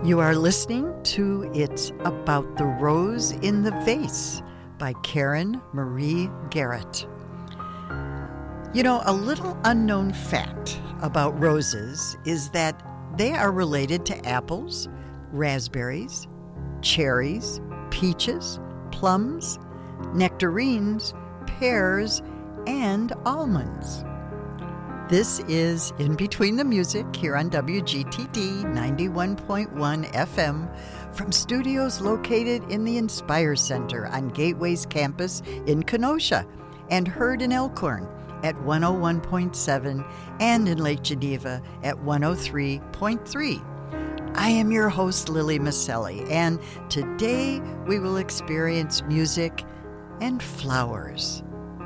You are listening to It's About the Rose in the Vase by Karen Marie Garrett. You know, a little unknown fact about roses is that they are related to apples, raspberries, cherries, peaches, plums, nectarines, pears, and almonds. This is In Between the Music here on WGTD 91.1 FM from studios located in the Inspire Center on Gateway's campus in Kenosha and heard in Elkhorn at 101.7 and in Lake Geneva at 103.3. I am your host, Lily Maselli, and today we will experience music and flowers.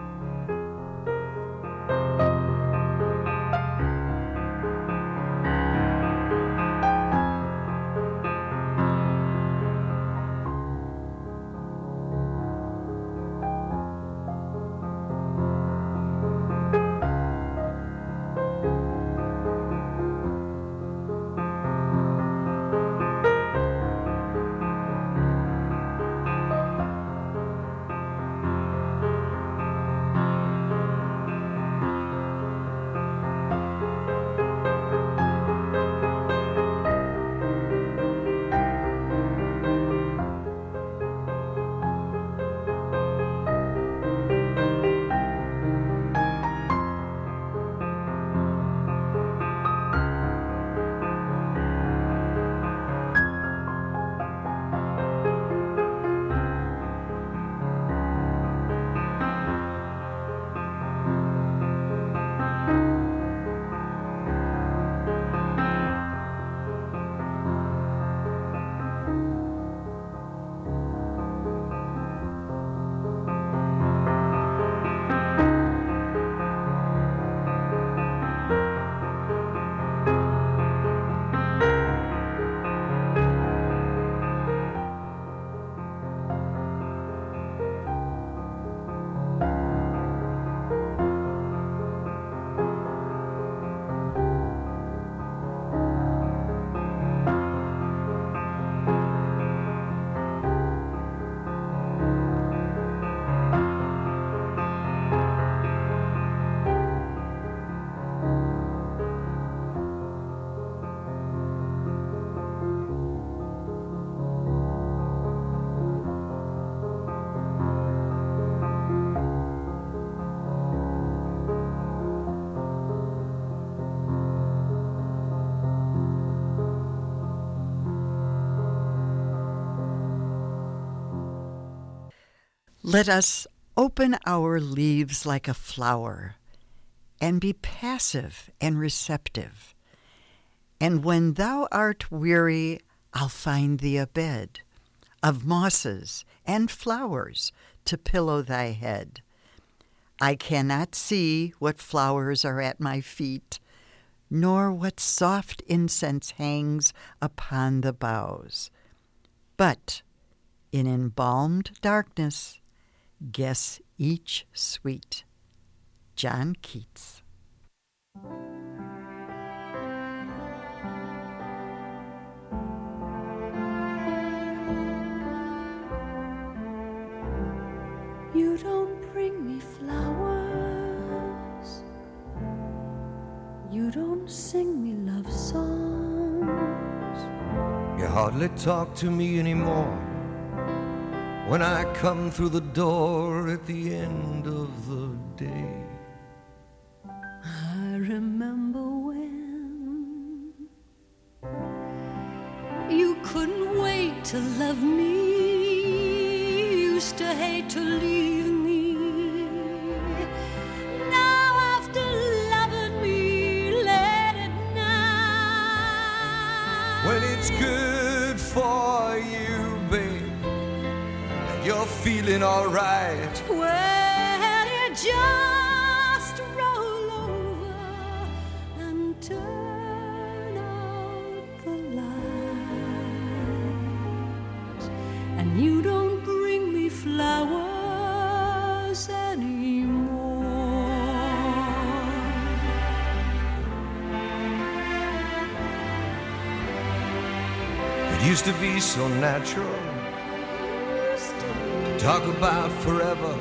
Let us open our leaves like a flower and be passive and receptive. And when thou art weary, I'll find thee a bed of mosses and flowers to pillow thy head. I cannot see what flowers are at my feet, nor what soft incense hangs upon the boughs. But in embalmed darkness, guess each sweet. John Keats. You don't bring me flowers. You don't sing me love songs. You hardly talk to me anymore when I come through the door at the end of the day. I remember when you couldn't wait to love me, used to hate to leave me. Now after loving me late at night, When it's good for you, babe, you're feeling alright. well, you just roll over and turn out the light, and you don't bring me flowers anymore. Used to be so natural to talk about forever,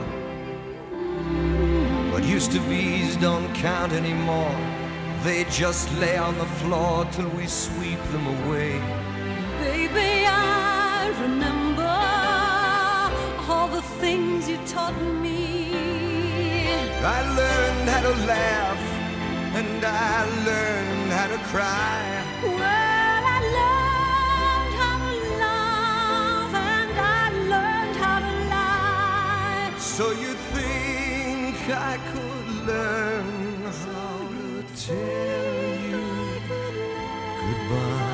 but used to be's don't count anymore. They just lay on the floor till we sweep them away. Baby, I remember all the things you taught me. I learned how to laugh and I learned how to cry. Well, I learned how to love and I learned how to lie. So you think I could learn how to tell you goodbye?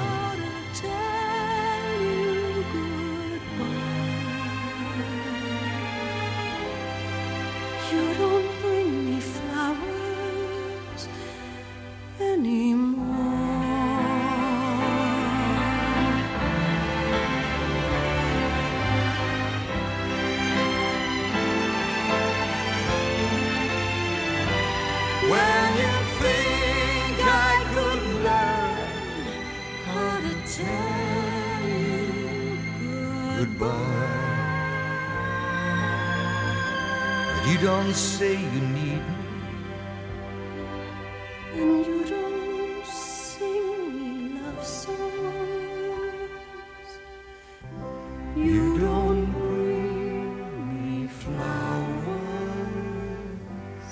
You don't bring me flowers anymore. When you think I could learn How to tell you goodbye, but you don't say you need me. and you don't sing me love songs. You don't bring me flowers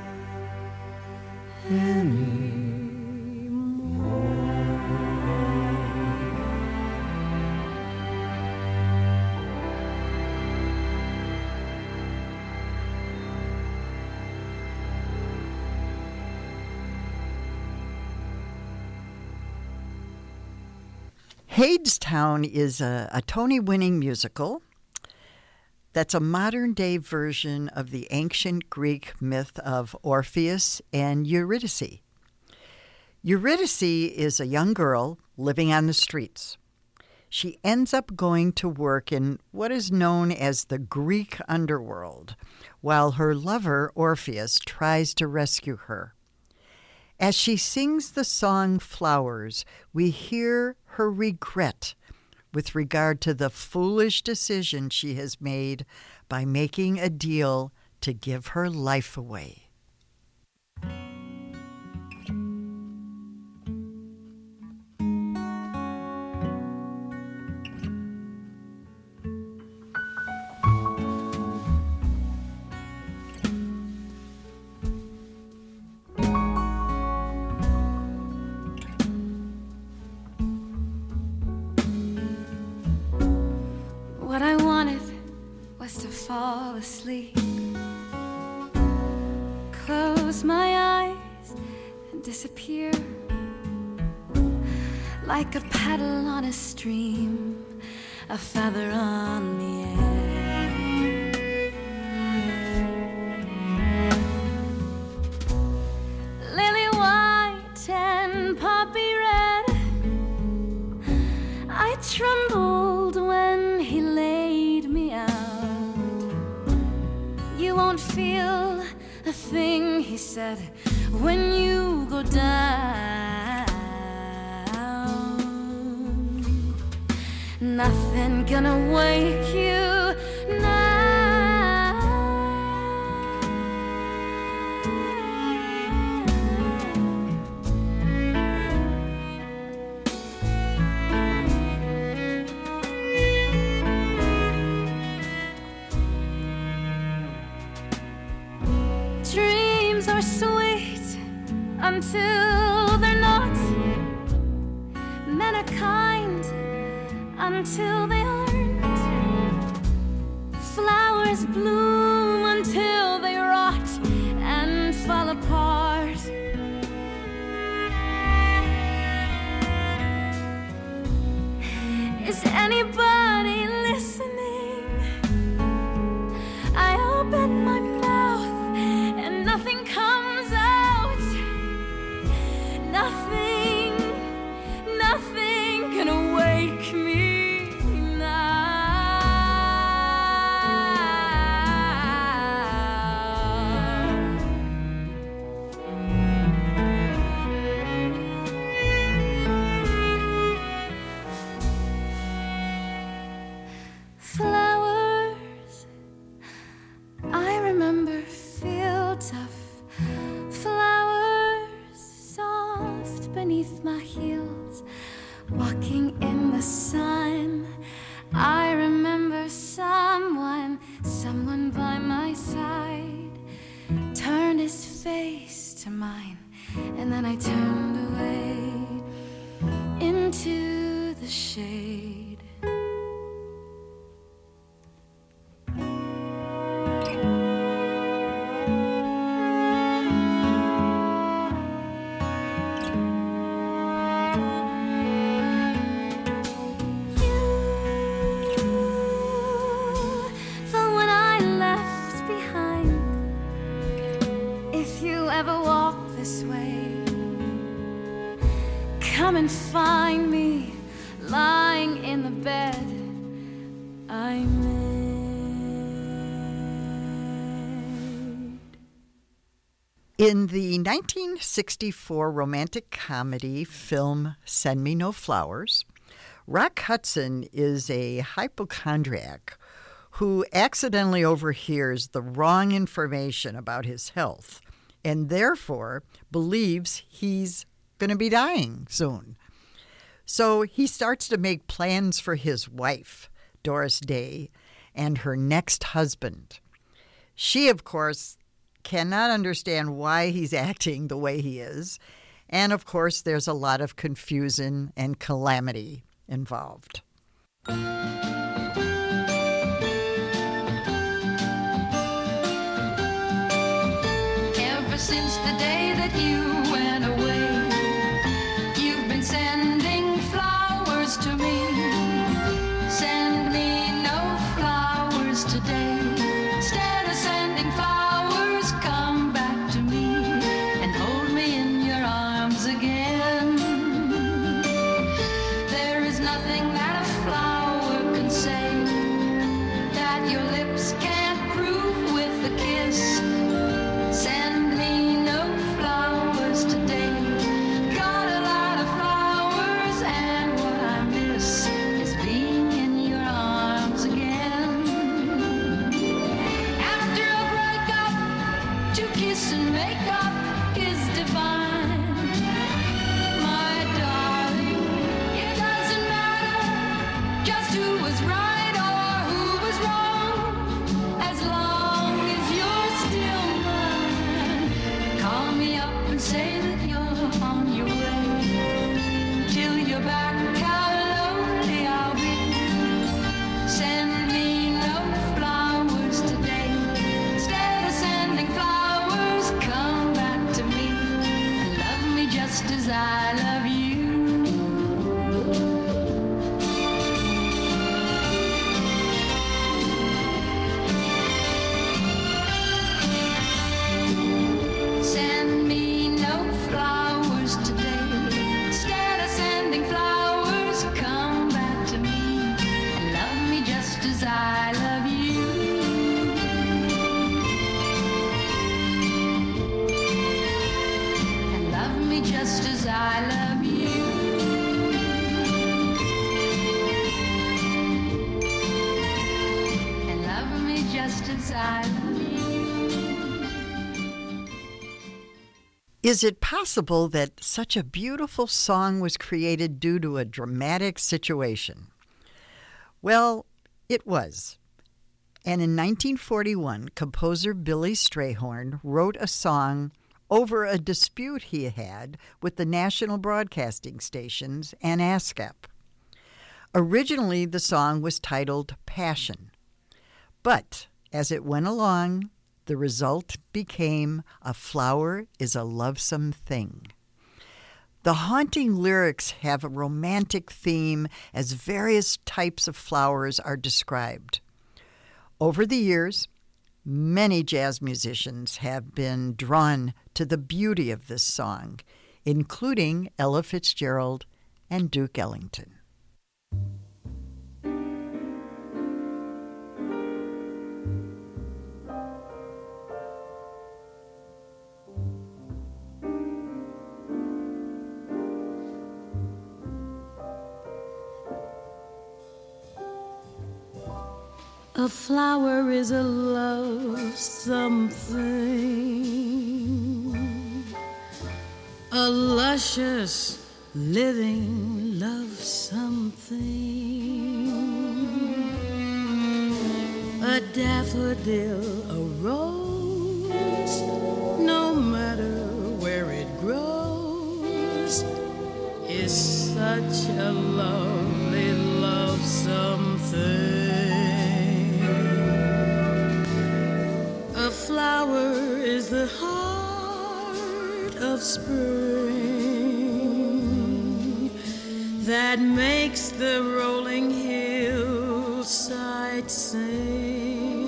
Hadestown is a Tony-winning musical that's a modern-day version of the ancient Greek myth of Orpheus and Eurydice. Eurydice is a young girl living on the streets. She ends up going to work in what is known as the Greek underworld, while her lover, Orpheus, tries to rescue her. As she sings the song Flowers, we hear her regret with regard to the foolish decision she has made by making a deal to give her life away. What I wanted was to fall asleep, close my eyes and disappear, like a paddle on a stream, a feather on the air. Lily white and poppy red, I trembled when he laid me out. You won't feel a thing, he said, when you go down. Nothing gonna wake you now. Dreams are sweet until they're not. Men are kind until they aren't. Flowers bloom until they rot and fall apart. Is anybody listening? I open my mouth and nothing comes out. Nothing can wake me now. walking in the sun. I remember someone by my side turned his face to mine, and then I turned away into the shade. Come and find me lying in the bed I made. In the 1964 romantic comedy film Send Me No Flowers, Rock Hudson is a hypochondriac who accidentally overhears the wrong information about his health and therefore believes he's going to be dying soon. So he starts to make plans for his wife, Doris Day, and her next husband. She, of course, cannot understand why he's acting the way he is. And, of course, there's a lot of confusion and calamity involved. Ever since the day that you went away, you've been sending flowers to me. Send me no flowers today. Instead of sending flowers, come back to me and hold me in your arms again. There is nothing that a flower can say that your lips can't prove with a kiss. Send me no flowers today. Got a lot of flowers, and what I miss is being in your arms again. After a breakup, to kiss and make up is divine. My darling, it doesn't matter just who was right or who was wrong, as long as you're still mine. Call me up and say that you're on your way. Till you're back, how lonely I'll be. Send me no flowers today. Instead of sending flowers, come back to me and love me just as I love you. Send me no flowers today. Instead of sending flowers, come back to me and love me just as I love you. And love me just as I love you. And love me just as I love you. Is it possible that such a beautiful song was created due to a dramatic situation? Well, it was. And in 1941, composer Billy Strayhorn wrote a song over a dispute he had with the national broadcasting stations and ASCAP. Originally, the song was titled Passion. But as it went along, the result became A Flower is a Lovesome Thing. The haunting lyrics have a romantic theme as various types of flowers are described. Over the years, many jazz musicians have been drawn to the beauty of this song, including Ella Fitzgerald and Duke Ellington. A flower is a lovesome thing, a luscious living love something. A daffodil, a rose, no matter where it grows, is such a lovely love something. A flower is the heart of spring that makes the rolling hillside sing.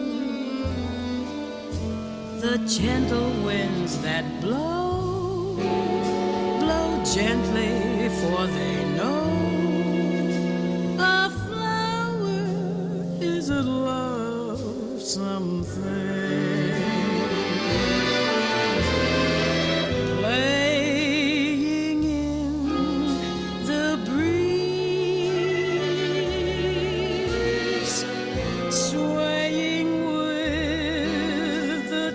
The gentle winds that blow, blow gently, for they know a flower is a love something. Playing in the breeze, swaying with the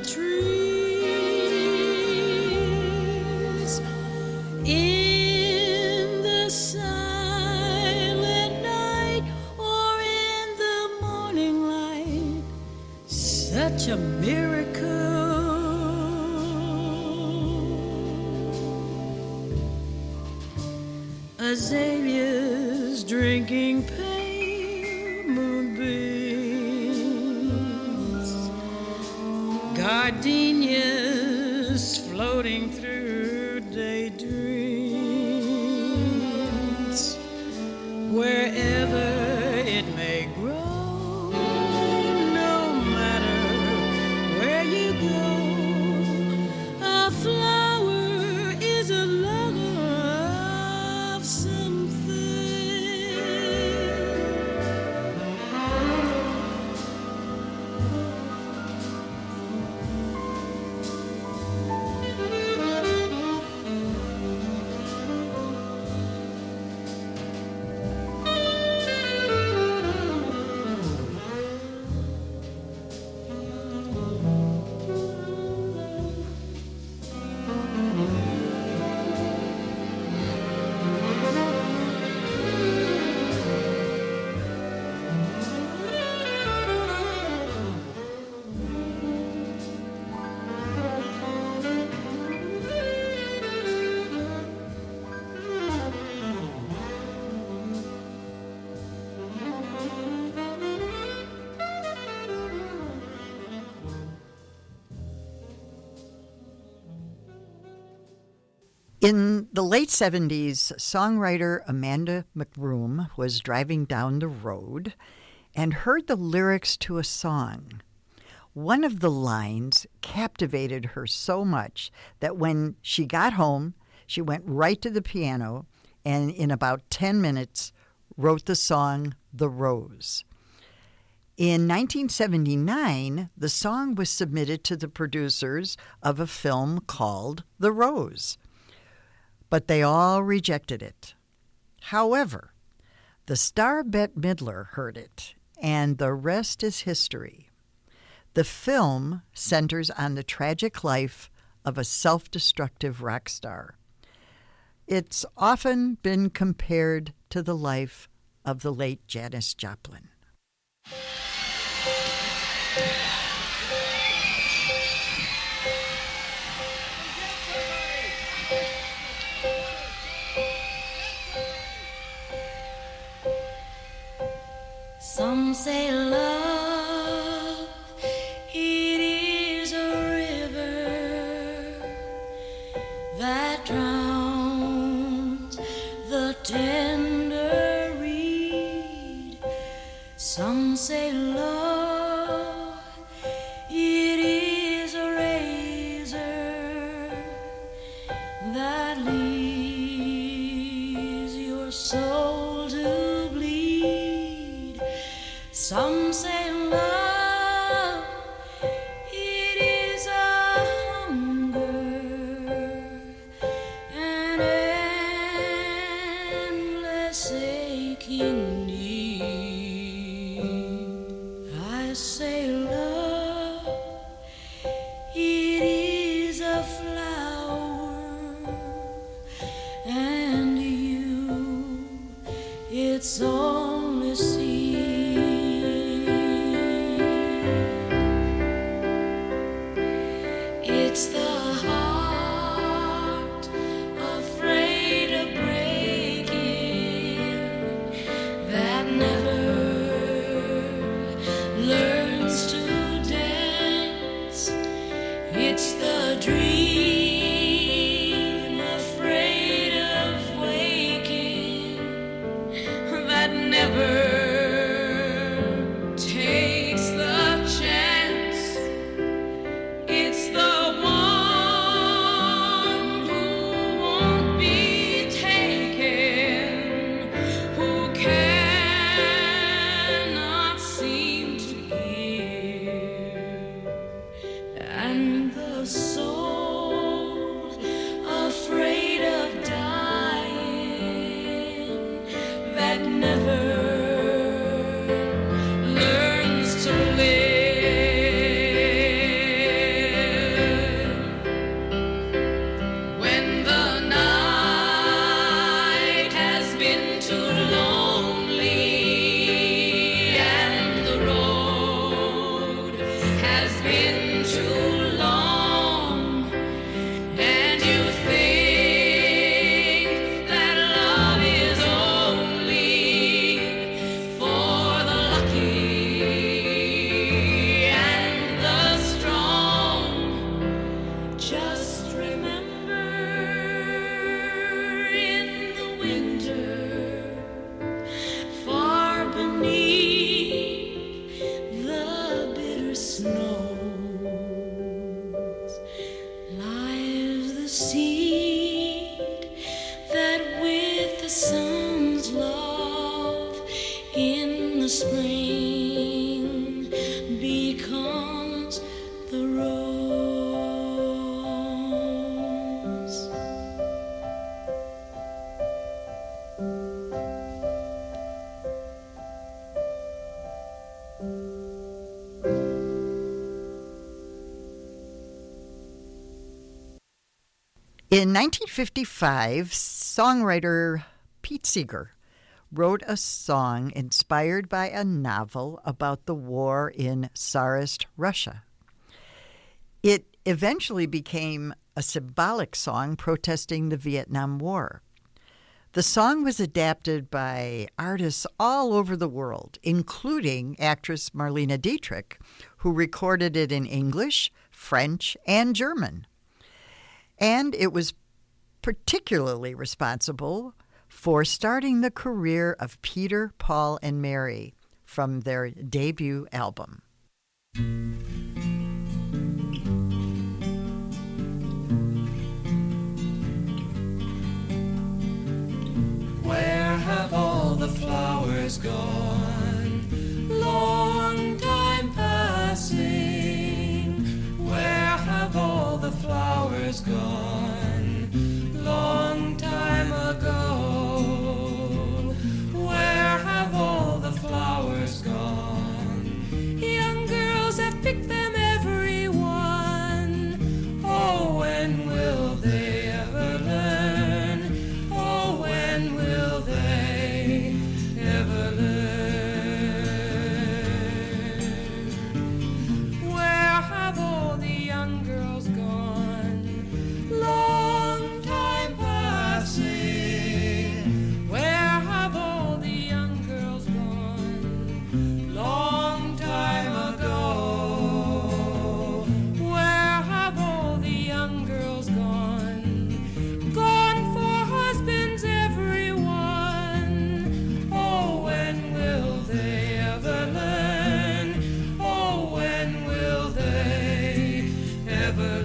trees, in the silent night or in the morning light, such a miracle. Azaleas drinking pale moonbeams, gardenias floating through daydreams, wherever it may grow, no matter where you go, a flower is a love something. In the late 70s, songwriter Amanda McBroom was driving down the road and heard the lyrics to a song. One of the lines captivated her so much that when she got home, she went right to the piano and in about 10 minutes wrote the song The Rose. In 1979, the song was submitted to the producers of a film called The Rose, but they all rejected it. However, the star Bette Midler heard it, and the rest is history. The film centers on the tragic life of a self-destructive rock star. It's often been compared to the life of the late Janis Joplin. Some say love, it is a river that drowns the tender reed. Some say love, it is a razor that leaves your soul to bleed. Some say love, it is a hunger, an endless aching need. I say love, it is a flower, and you its only sea. It's the heart afraid of breaking that never learns to dance. It's the dream afraid of waking that never takes the chance. It's the one who won't be taken, who cannot seem to give, and the soul afraid of dying that never learns to live. When the night has been too lonely and the road has been too long, and you think that love is only for the lucky and the strong, just remember in the winter, far beneath the bitter snows, lies the seed that with the sun's love in the spring becomes the rose. In 1955, songwriter Pete Seeger wrote a song inspired by a novel about the war in Tsarist Russia. It eventually became a symbolic song protesting the Vietnam War. The song was adapted by artists all over the world, including actress Marlene Dietrich, who recorded it in English, French, and German. And it was particularly responsible for starting the career of Peter, Paul, and Mary from their debut album. Where have all the flowers gone? Long time passing. Where have all the flowers gone? Long time ago. Where have all the flowers gone? Young girls have picked them, every one. Oh, when will they ever learn? Oh, when will they ever learn? Where have all the young girls gone? Long time passing. Where have all the young girls gone? Long time ago. Where have all the young girls gone? Gone for husbands, everyone. Oh, when will they ever learn? Oh, when will they ever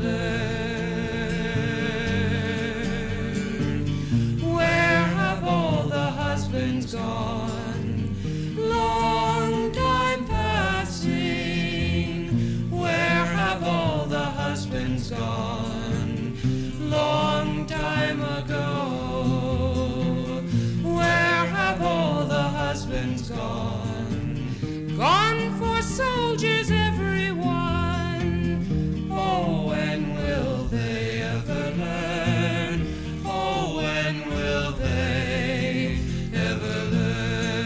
learn? Where have all the husbands gone? Long time passing. Where have all the husbands gone? Long time ago. Where have all the husbands gone? Gone for soldiers, everyone. Oh, when will they ever learn? Oh, when will they ever learn?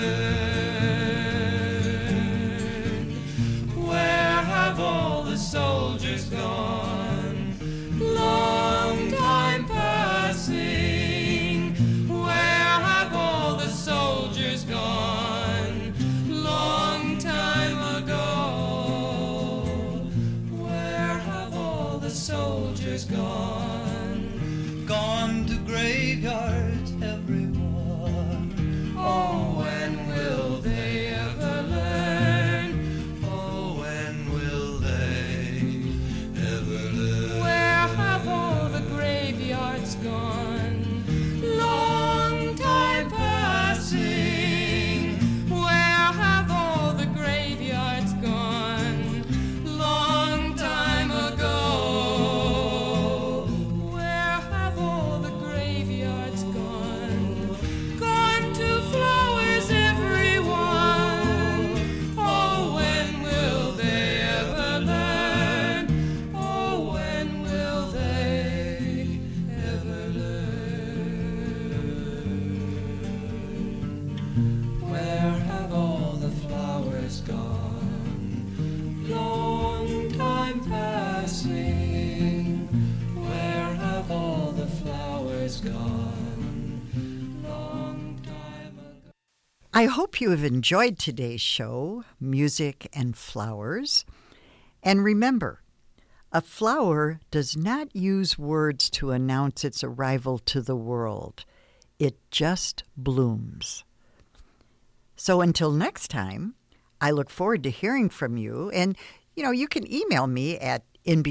I hope you have enjoyed today's show, Music and Flowers. And remember, a flower does not use words to announce its arrival to the world. It just blooms. So until next time, I look forward to hearing from you. And, you can email me at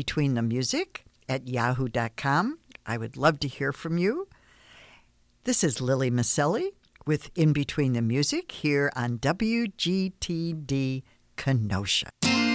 inbetweenthemusic@yahoo.com. I would love to hear from you. This is Lily Maselli with In Between the Music here on WGTD Kenosha.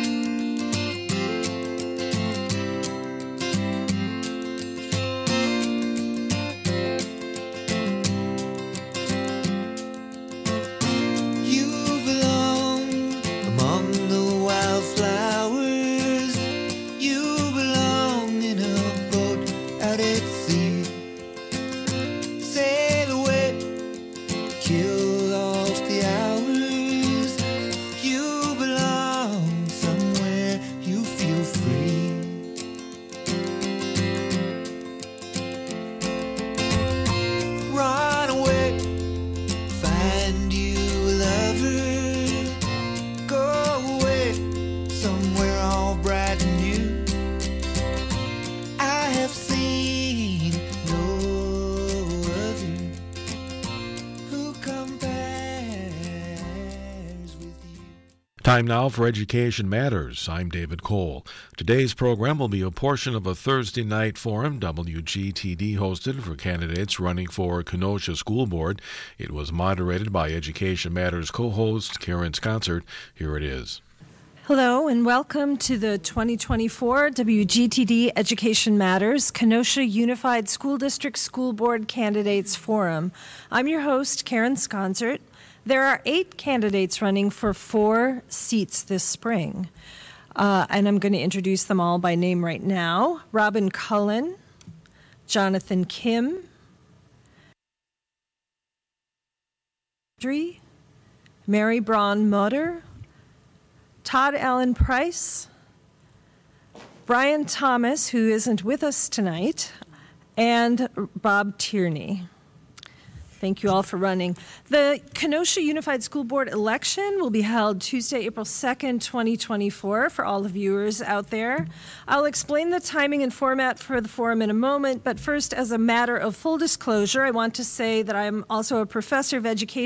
Time now for Education Matters. I'm David Cole. Today's program will be a portion of a Thursday night forum WGTD hosted for candidates running for Kenosha School Board. It was moderated by Education Matters co-host Karen Sconcert. Here it is. Hello and welcome to the 2024 WGTD Education Matters Kenosha Unified School District School Board Candidates Forum. I'm your host, Karen Sconcert. There are 8 candidates running for 4 seats this spring, and I'm going to introduce them all by name right now. Robin Cullen, Jonathan Kim, Mary Braun Mutter, Todd Allen Price, Brian Thomas, who isn't with us tonight, and Bob Tierney. Thank you all for running. The Kenosha Unified School Board election will be held Tuesday, April 2nd, 2024, for all the viewers out there. I'll explain the timing and format for the forum in a moment, but first, as a matter of full disclosure, I want to say that I'm also a professor of education